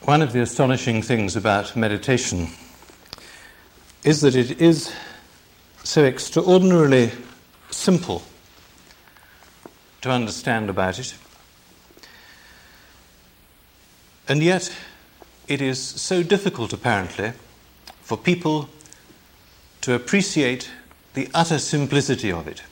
One of the astonishing things about meditation is that it is so extraordinarily simple to understand about it, and yet it is so difficult, apparently, for people to appreciate the utter simplicity of it.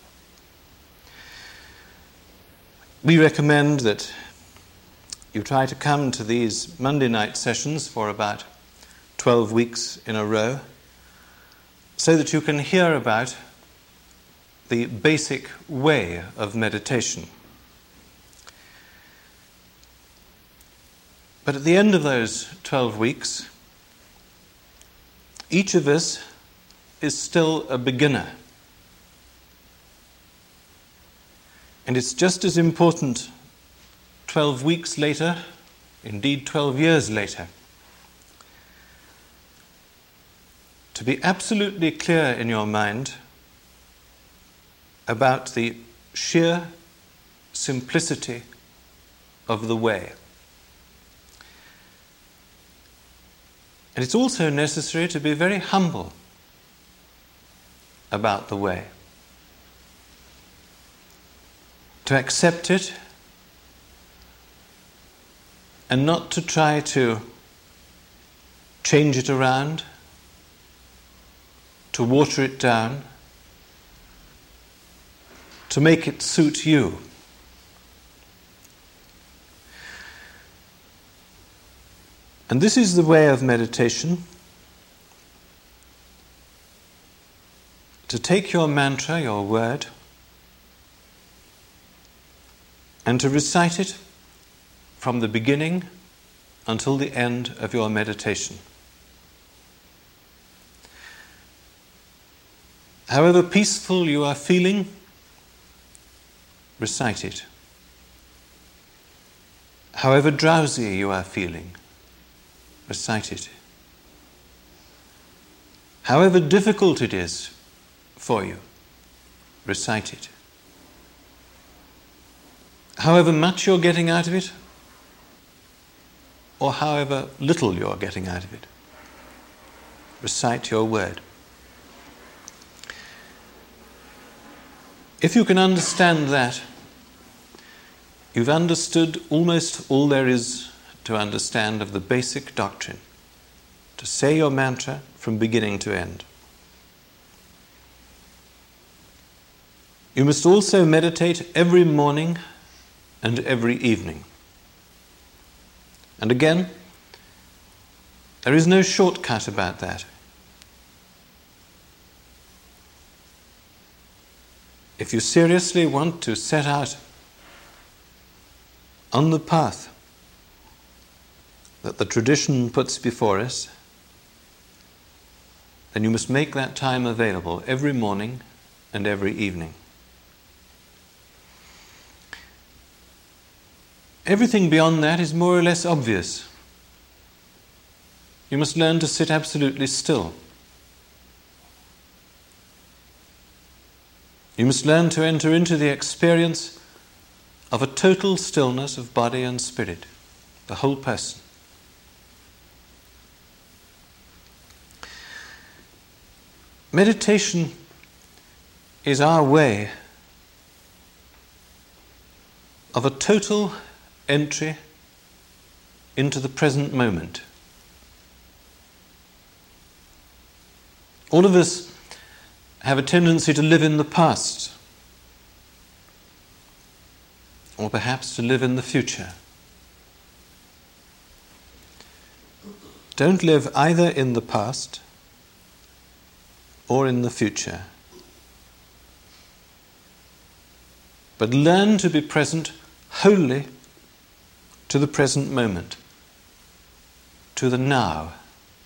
We recommend that you try to come to these Monday night sessions for about 12 weeks in a row so that you can hear about the basic way of meditation. But at the end of those 12 weeks, each of us is still a beginner. And it's just as important 12 weeks later, indeed 12 years later, to be absolutely clear in your mind about the sheer simplicity of the way. And it's also necessary to be very humble about the way, to accept it and not to try to change it around, to water it down, to make it suit you. And this is the way of meditation: to take your mantra, your word, and to recite it from the beginning until the end of your meditation. However peaceful you are feeling, recite it. However drowsy you are feeling, recite it. However difficult it is for you, recite it. However much you're getting out of it, or however little you're getting out of it, recite your word. If you can understand that, you've understood almost all there is to understand of the basic doctrine: to say your mantra from beginning to end. You must also meditate every morning and every evening. And again, there is no shortcut about that. If you seriously want to set out on the path that the tradition puts before us, then you must make that time available every morning and every evening. Everything beyond that is more or less obvious. You must learn to sit absolutely still. You must learn to enter into the experience of a total stillness of body and spirit, the whole person. Meditation is our way of a total entry into the present moment. All of us have a tendency to live in the past, or perhaps to live in the future. Don't live either in the past or in the future, but learn to be present wholly to the present moment, to the now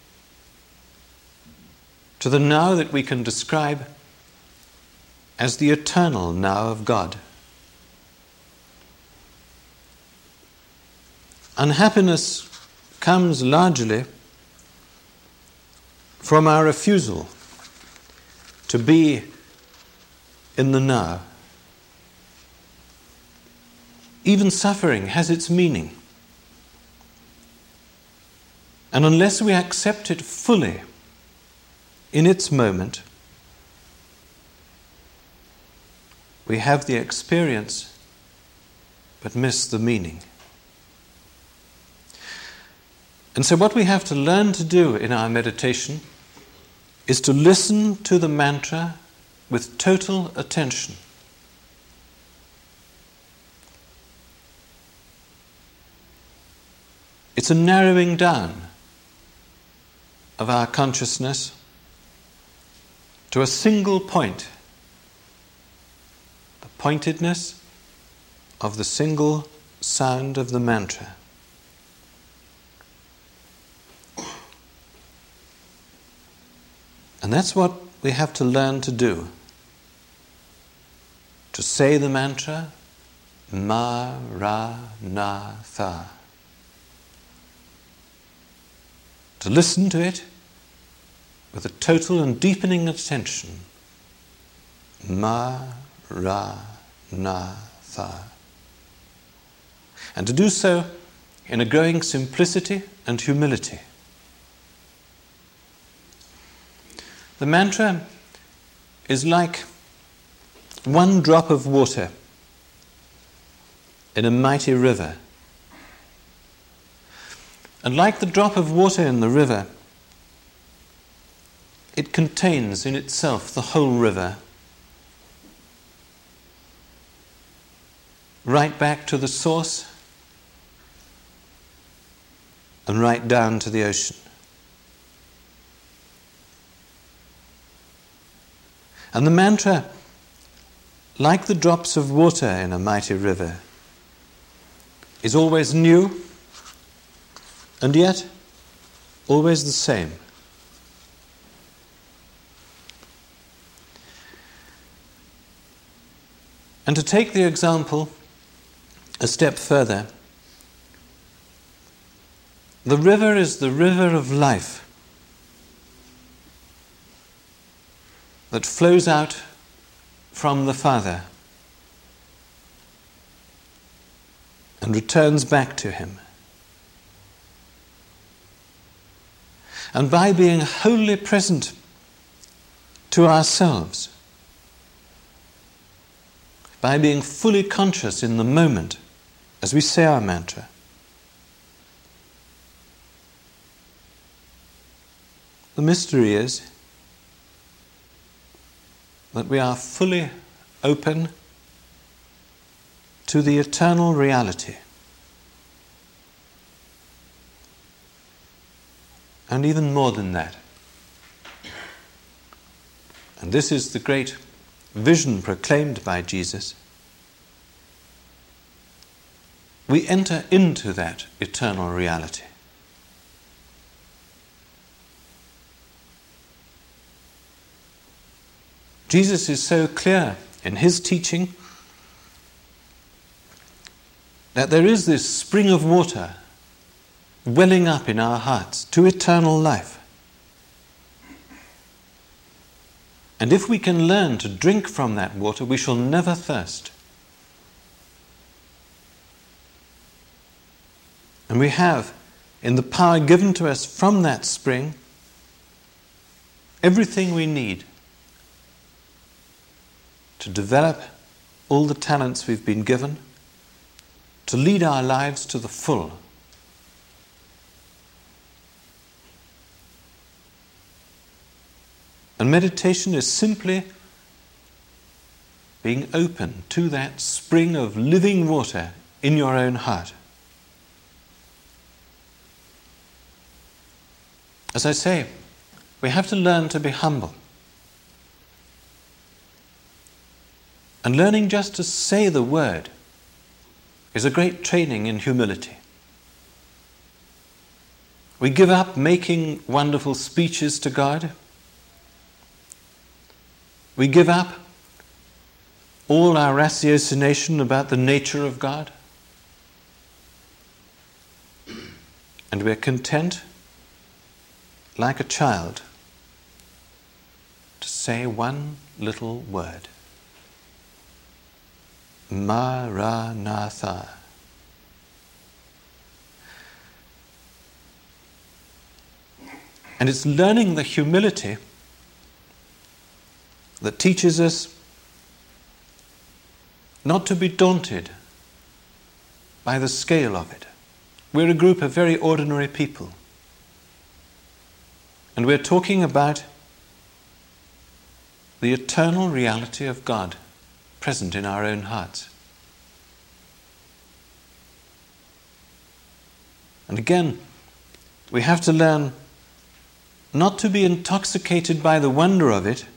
that we can describe as the eternal now of God. Unhappiness comes largely from our refusal to be in the now. Even suffering has its meaning. And unless we accept it fully in its moment, we have the experience but miss the meaning. And so what we have to learn to do in our meditation is to listen to the mantra with total attention. It's a narrowing down of our consciousness to a single point, the pointedness of the single sound of the mantra. And that's what we have to learn to do. To say the mantra, Maranatha. To listen to it with a total and deepening attention. Maranatha. And to do so in a growing simplicity and humility. The mantra is like one drop of water in a mighty river. And like the drop of water in the river, it contains in itself the whole river, right back to the source and right down to the ocean. And the mantra, like the drops of water in a mighty river, is always new and yet always the same. And to take the example a step further, the river is the river of life that flows out from the Father and returns back to Him. And by being wholly present to ourselves, by being fully conscious in the moment as we say our mantra, the mystery is that we are fully open to the eternal reality. And even more than that. And this is the great vision proclaimed by Jesus. We enter into that eternal reality. Jesus is so clear in his teaching that there is this spring of water welling up in our hearts to eternal life. And if we can learn to drink from that water, we shall never thirst. And we have, in the power given to us from that spring, everything we need to develop all the talents we've been given, to lead our lives to the full. And meditation is simply being open to that spring of living water in your own heart. As I say, we have to learn to be humble. And learning just to say the word is a great training in humility. We give up making wonderful speeches to God. We give up all our ratiocination about the nature of God. And we're content, like a child, to say one little word. Maranatha. And it's learning the humility that teaches us not to be daunted by the scale of it. We're a group of very ordinary people. And we're talking about the eternal reality of God present in our own hearts. And again, we have to learn not to be intoxicated by the wonder of it,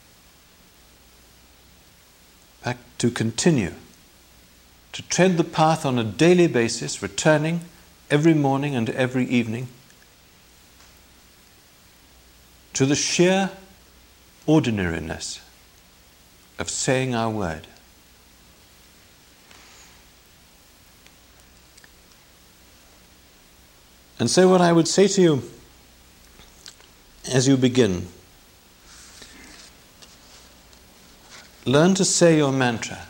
but to continue to tread the path on a daily basis, returning every morning and every evening to the sheer ordinariness of saying our word. And so what I would say to you as you begin, learn to say your mantra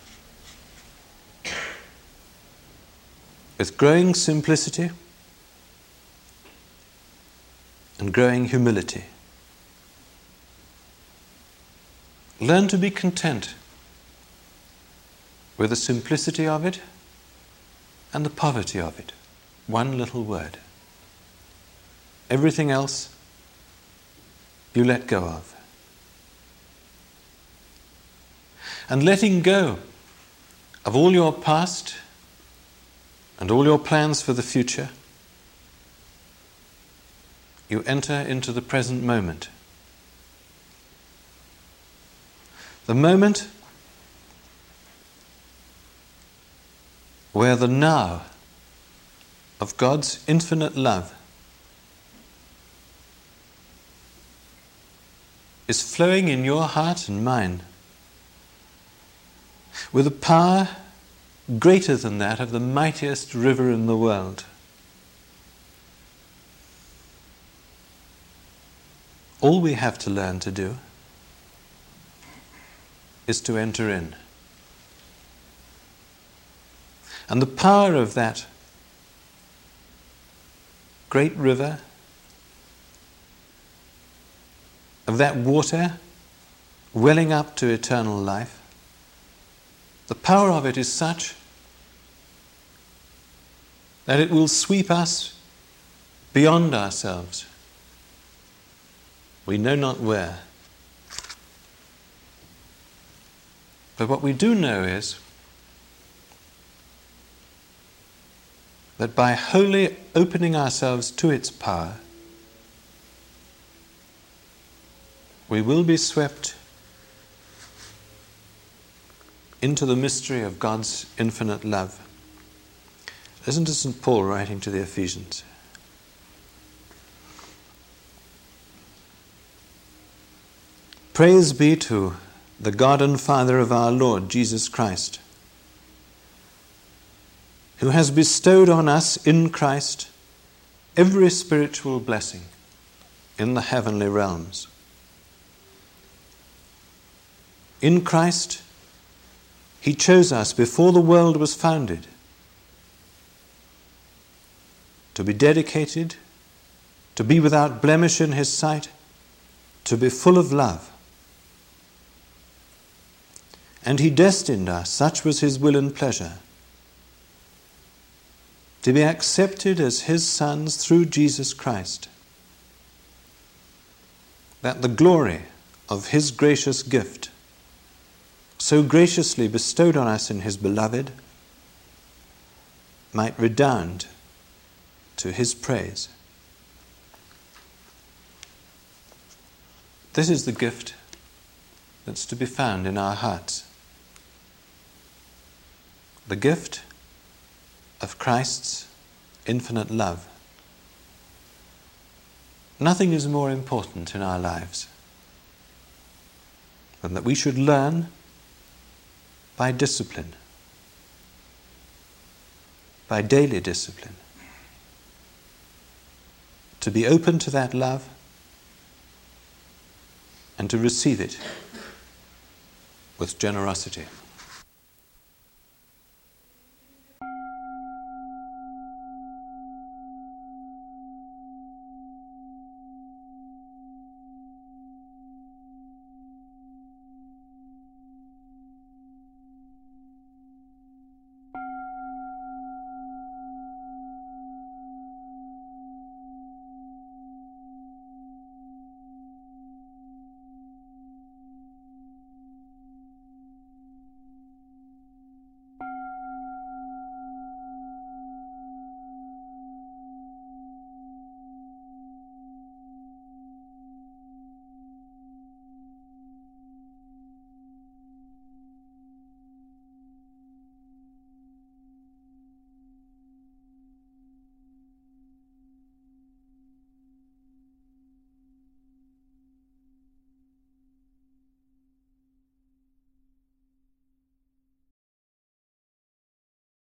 with growing simplicity and growing humility. Learn to be content with the simplicity of it and the poverty of it. One little word. Everything else you let go of. And letting go of all your past and all your plans for the future, you enter into the present moment. The moment where the now of God's infinite love is flowing in your heart and mine with a power greater than that of the mightiest river in the world. All we have to learn to do is to enter in. And the power of that great river, of that water welling up to eternal life, the power of it is such that it will sweep us beyond ourselves. We know not where. But what we do know is that by wholly opening ourselves to its power, we will be swept into the mystery of God's infinite love. Listen to St. Paul writing to the Ephesians. Praise be to the God and Father of our Lord Jesus Christ, who has bestowed on us in Christ every spiritual blessing in the heavenly realms. In Christ, He chose us before the world was founded to be dedicated, to be without blemish in His sight, to be full of love. And He destined us, such was His will and pleasure, to be accepted as His sons through Jesus Christ, that the glory of His gracious gift, so graciously bestowed on us in His beloved, might redound to His praise. This is the gift that's to be found in our hearts. The gift of Christ's infinite love. Nothing is more important in our lives than that we should learn by discipline, by daily discipline, to be open to that love and to receive it with generosity.